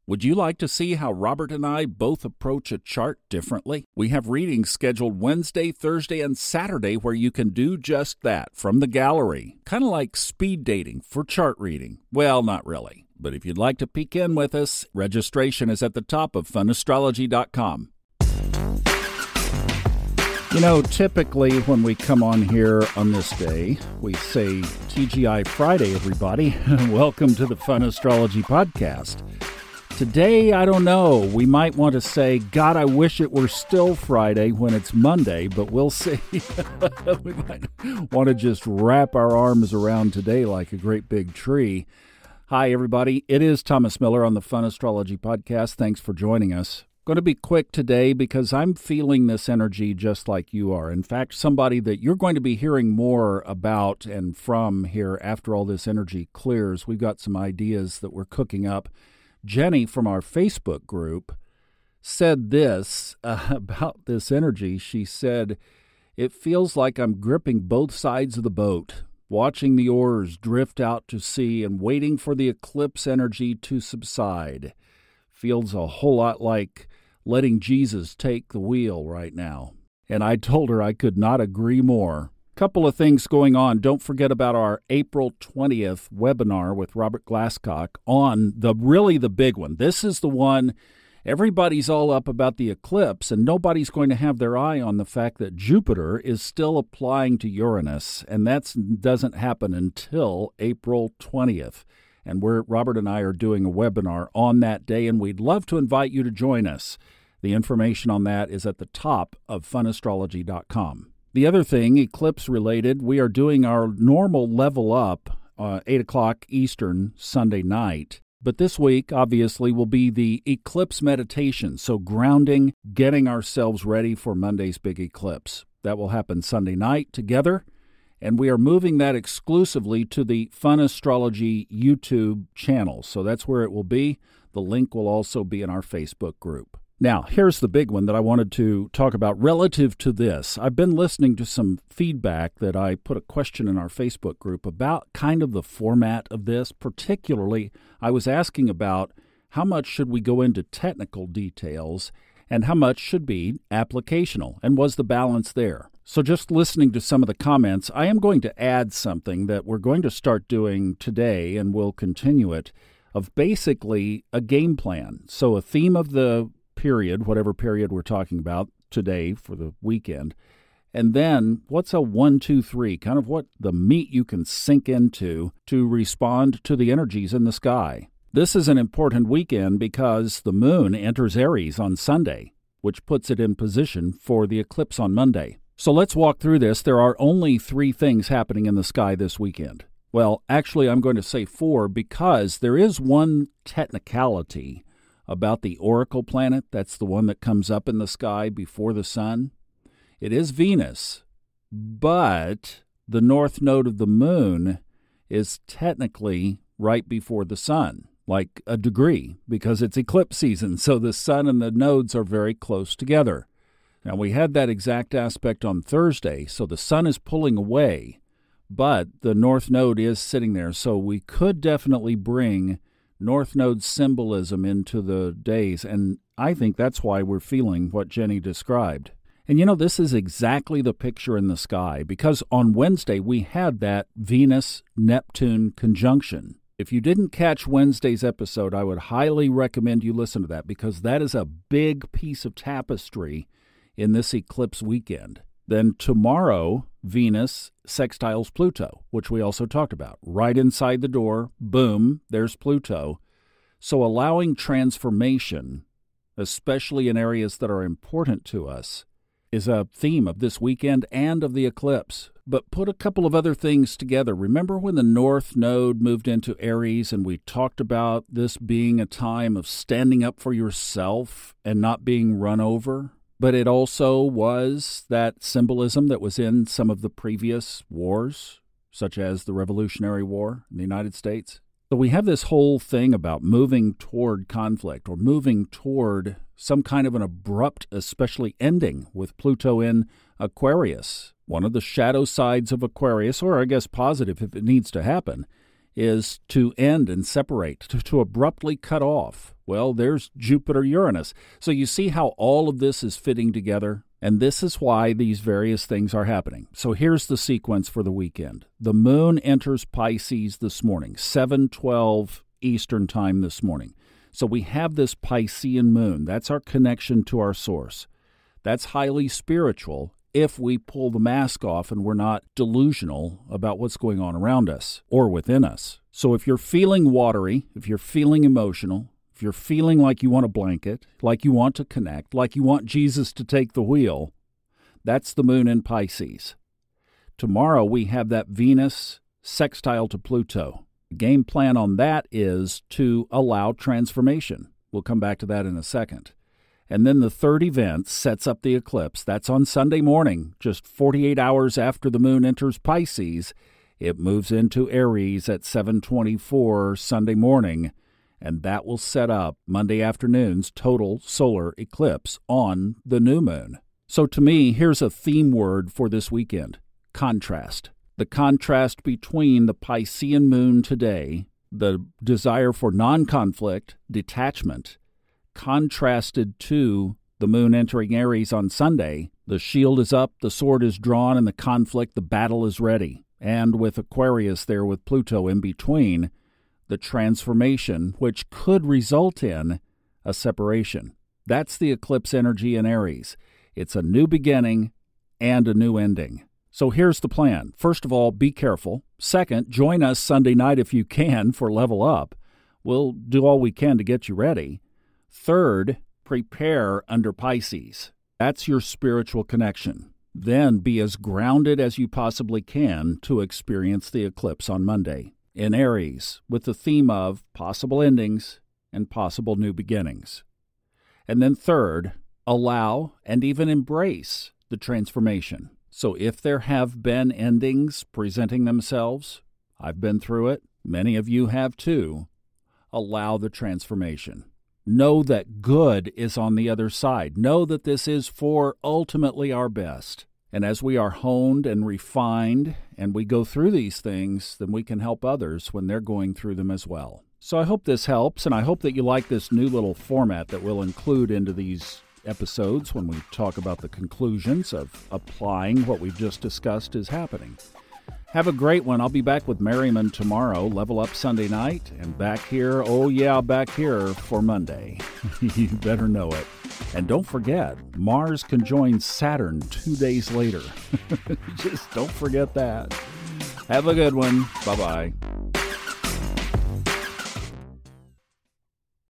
Would you like to see how Robert and I both approach a chart differently? We have readings scheduled Wednesday, Thursday, and Saturday where you can do just that from the gallery. Kind of like speed dating for chart reading. Well, not really. But if you'd like to peek in with us, registration is at the top of funastrology.com. You know, typically when we come on here on this day, we say TGI Friday, everybody. Welcome to the Fun Astrology Podcast. Today, I don't know. We might want to say, God, I wish it were still Friday when it's Monday, but we'll see. We might want to just wrap our arms around today like a great big tree. Hi, everybody. It is Thomas Miller on the Fun Astrology Podcast. Thanks for joining us. Going to be quick today because I'm feeling this energy just like you are. In fact, somebody that you're going to be hearing more about and from here after all this energy clears. We've got some ideas that we're cooking up. Jenny from our Facebook group said this about this energy. She said, it feels like I'm gripping both sides of the boat, watching the oars drift out to sea and waiting for the eclipse energy to subside. Feels a whole lot like letting Jesus take the wheel right now. And I told her I could not agree more. Couple of things going on. Don't forget about our April 20th webinar with Robert Glasscock on the big one. This is the one everybody's all up about the eclipse, and nobody's going to have their eye on the fact that Jupiter is still applying to Uranus, and that doesn't happen until April 20th. And Robert and I are doing a webinar on that day, and we'd love to invite you to join us. The information on that is at the top of funastrology.com. The other thing, eclipse-related, we are doing our normal level up 8 o'clock Eastern Sunday night. But this week, obviously, will be the eclipse meditation, so grounding, getting ourselves ready for Monday's big eclipse. That will happen Sunday night together, and we are moving that exclusively to the Fun Astrology YouTube channel. So that's where it will be. The link will also be in our Facebook group. Now, here's the big one that I wanted to talk about relative to this. I've been listening to some feedback that I put a question in our Facebook group about kind of the format of this. Particularly, I was asking about how much should we go into technical details and how much should be applicational, and was the balance there? So just listening to some of the comments, I am going to add something that we're going to start doing today, and we'll continue it, of basically a game plan. So a theme of the period, whatever period we're talking about today for the weekend, and then what's a 1, 2, 3, kind of what the meat you can sink into to respond to the energies in the sky. This is an important weekend because the moon enters Aries on Sunday, which puts it in position for the eclipse on Monday. So let's walk through this. There are only 3 things happening in the sky this weekend. Well, actually, I'm going to say 4 because there is one technicality about the oracle planet. That's the one that comes up in the sky before the sun. It is Venus, but the north node of the moon is technically right before the sun, like a degree, because it's eclipse season, so the sun and the nodes are very close together. Now, we had that exact aspect on Thursday, so the sun is pulling away, but the north node is sitting there, so we could definitely bring North Node symbolism into the days, and I think that's why we're feeling what Jenny described. And you know, this is exactly the picture in the sky, because on Wednesday we had that Venus-Neptune conjunction. If you didn't catch Wednesday's episode, I would highly recommend you listen to that, because that is a big piece of tapestry in this eclipse weekend. Then tomorrow, Venus sextiles Pluto, which we also talked about. Right inside the door, boom, there's Pluto. So allowing transformation, especially in areas that are important to us, is a theme of this weekend and of the eclipse. But put a couple of other things together. Remember when the North Node moved into Aries and we talked about this being a time of standing up for yourself and not being run over? But it also was that symbolism that was in some of the previous wars, such as the Revolutionary War in the United States. So we have this whole thing about moving toward conflict or moving toward some kind of an abrupt, especially ending with Pluto in Aquarius. One of the shadow sides of Aquarius, or I guess positive if it needs to happen, is to end and separate, to abruptly cut off. Well, there's Jupiter-Uranus. So you see how all of this is fitting together? And this is why these various things are happening. So here's the sequence for the weekend. The moon enters Pisces this morning, 7:12 Eastern Time this morning. So we have this Piscean moon. That's our connection to our source. That's highly spiritual if we pull the mask off and we're not delusional about what's going on around us or within us. So if you're feeling watery, if you're feeling emotional, if you're feeling like you want a blanket, like you want to connect, like you want Jesus to take the wheel, that's the moon in Pisces. Tomorrow we have that Venus sextile to Pluto. The game plan on that is to allow transformation. We'll come back to that in a second. And then the third event sets up the eclipse. That's on Sunday morning, just 48 hours after the moon enters Pisces. It moves into Aries at 7:24 Sunday morning, and that will set up Monday afternoon's total solar eclipse on the new moon. So to me, here's a theme word for this weekend: contrast. The contrast between the Piscean moon today, the desire for non-conflict, detachment, contrasted to the moon entering Aries on Sunday. The shield is up, the sword is drawn, and the conflict, the battle is ready. And with Aquarius there with Pluto in between, the transformation, which could result in a separation. That's the eclipse energy in Aries. It's a new beginning and a new ending. So here's the plan. First of all, be careful. Second, join us Sunday night if you can for Level Up. We'll do all we can to get you ready. Third, prepare under Pisces. That's your spiritual connection. Then be as grounded as you possibly can to experience the eclipse on Monday in Aries with the theme of possible endings and possible new beginnings. And then third, allow and even embrace the transformation. So if there have been endings presenting themselves, I've been through it, many of you have too, allow the transformation. Know that good is on the other side. Know that this is for ultimately our best. And as we are honed and refined and we go through these things, then we can help others when they're going through them as well. So I hope this helps, and I hope that you like this new little format that we'll include into these episodes when we talk about the conclusions of applying what we've just discussed is happening. Have a great one. I'll be back with Merriman tomorrow, Level Up Sunday night, and back here for Monday. You better know it. And don't forget, Mars conjoins Saturn 2 days later. Just don't forget that. Have a good one. Bye-bye.